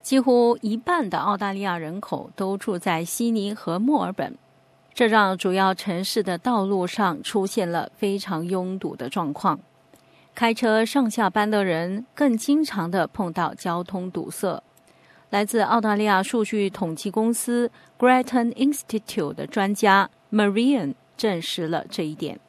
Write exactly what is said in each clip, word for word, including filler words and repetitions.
几乎一半的澳大利亚人口都住在悉尼和墨尔本，这让主要城市的道路上出现了非常拥堵的状况。开车上下班的人更经常地碰到交通堵塞。来自澳大利亚数据统计公司 Grattan Institute 的专家 Marian 证实了这一点。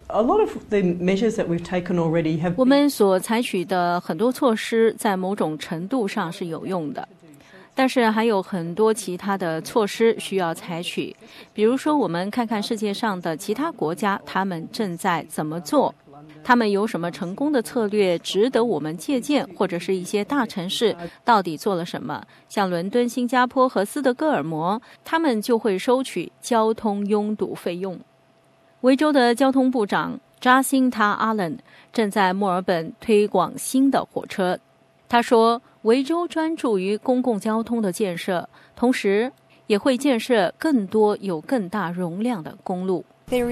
我们所采取的很多措施在某种程度上是有用的，但是还有很多其他的措施需要采取。比如说，我们看看世界上的其他国家，他们正在怎么做，他们有什么成功的策略值得我们借鉴，或者是一些大城市到底做了什么。像伦敦、新加坡和斯德哥尔摩，他们就会收取交通拥堵费用。维州的交通部长 Jacinta Allen 正在墨尔本推广新的火车。他说，维州专注于公共交通的建设，同时也会建设更多有更大容量的公路。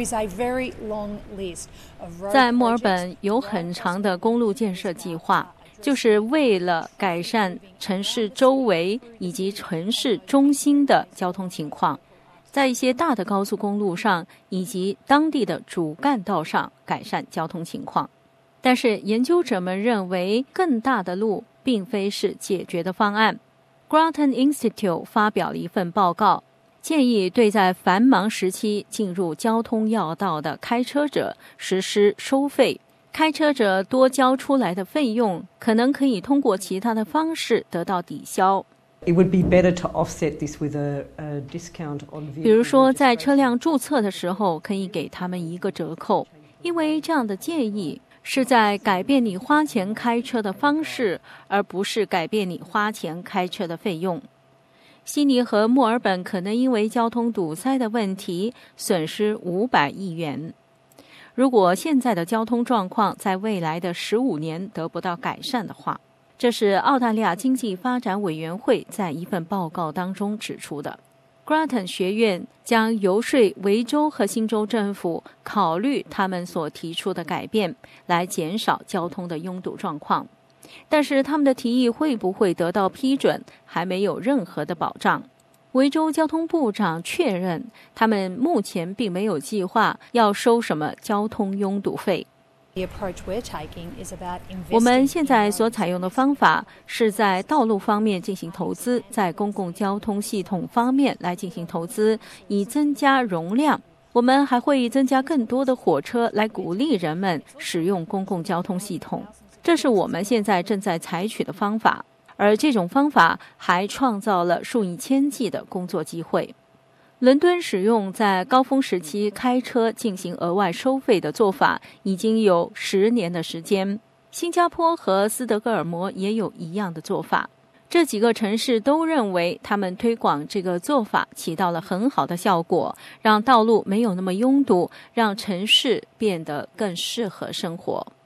在墨尔本有很长的公路建设计划，就是为了改善城市周围以及城市中心的交通情况，在一些大的高速公路上以及当地的主干道上改善交通情况。但是研究者们认为，更大的路并非是解决的方案。Grattan Institute 发表了一份报告，建议对在繁忙时期进入交通要道的开车者实施收费。开车者多交出来的费用可能可以通过其他的方式得到抵消。 It would be better to offset this with a, a discount on vehicle. 比如说，在车辆注册的时候可以给他们一个折扣，因为这样的建议是在改变你花钱开车的方式，而不是改变你花钱开车的费用。悉尼和墨尔本可能因为交通堵塞的问题损失五百亿元。如果现在的交通状况在未来的十五年得不到改善的话，这是澳大利亚经济发展委员会在一份报告当中指出的。Grattan 学院将游说维州和新州政府考虑他们所提出的改变，来减少交通的拥堵状况。但是他们的提议会不会得到批准，还没有任何的保障。维州交通部长确认，他们目前并没有计划要收什么交通拥堵费。我们现在所采用的方法是在道路方面进行投资，在公共交通系统方面来进行投资，以增加容量。我们还会增加更多的火车来鼓励人们使用公共交通系统。这是我们现在正在采取的方法，而这种方法还创造了数以千计的工作机会。伦敦使用在高峰时期开车进行额外收费的做法已经有十年的时间，新加坡和斯德哥尔摩也有一样的做法。这几个城市都认为他们推广这个做法起到了很好的效果，让道路没有那么拥堵，让城市变得更适合生活。